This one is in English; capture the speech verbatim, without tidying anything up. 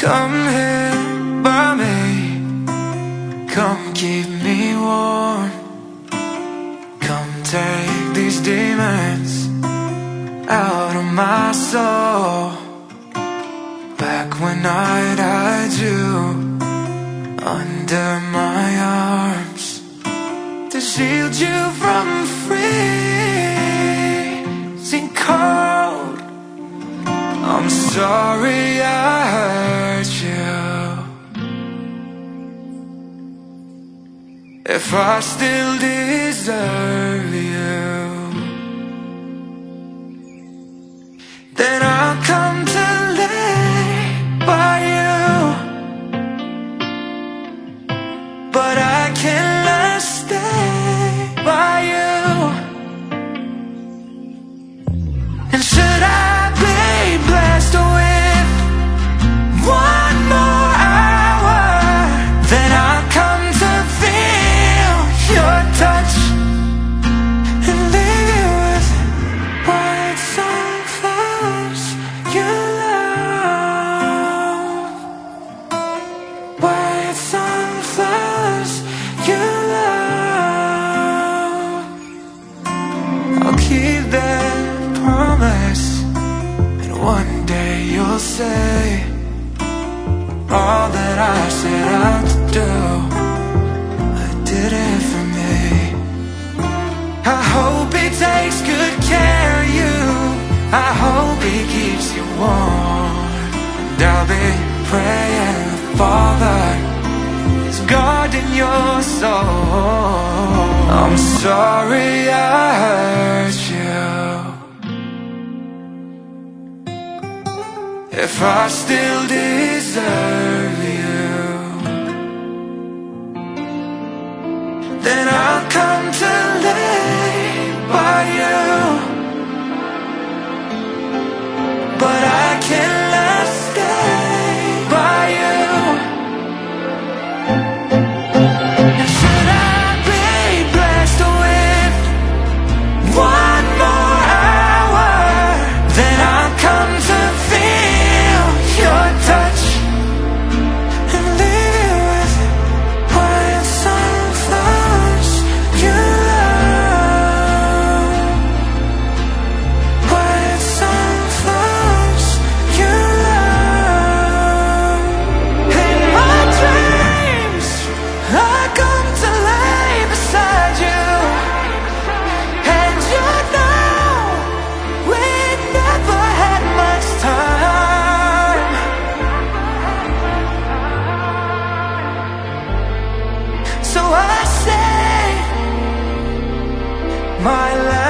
Come here by me, come keep me warm. Come take these demons out of my soul. Back when I'd hide you under my arms to shield you from freezing cold. I'm sorry I hurt you. If I still deserve you, then I'll come to lay by you. But I cannot stay by you. And should I be blessed with one more hour, then I'll come to feel your touch and leave you with white sunflowers you love. White sunflowers you love. I'll keep that promise, and one day you'll say all that I set out to do, I did it for me. I hope he takes good care of you. I hope he keeps you warm. And I'll be praying the Father is guarding your soul. I'm sorry I hurt you. If I still deserve you, then I'll come to lay by you. But I cannot stay by you. And should I be blessed with one more hour, then I'll come to feel your touch and leave you with white sunflowers you love. White sunflowers you love. In my dreams I come to lay beside you, and you know we never had much time. So I say, my life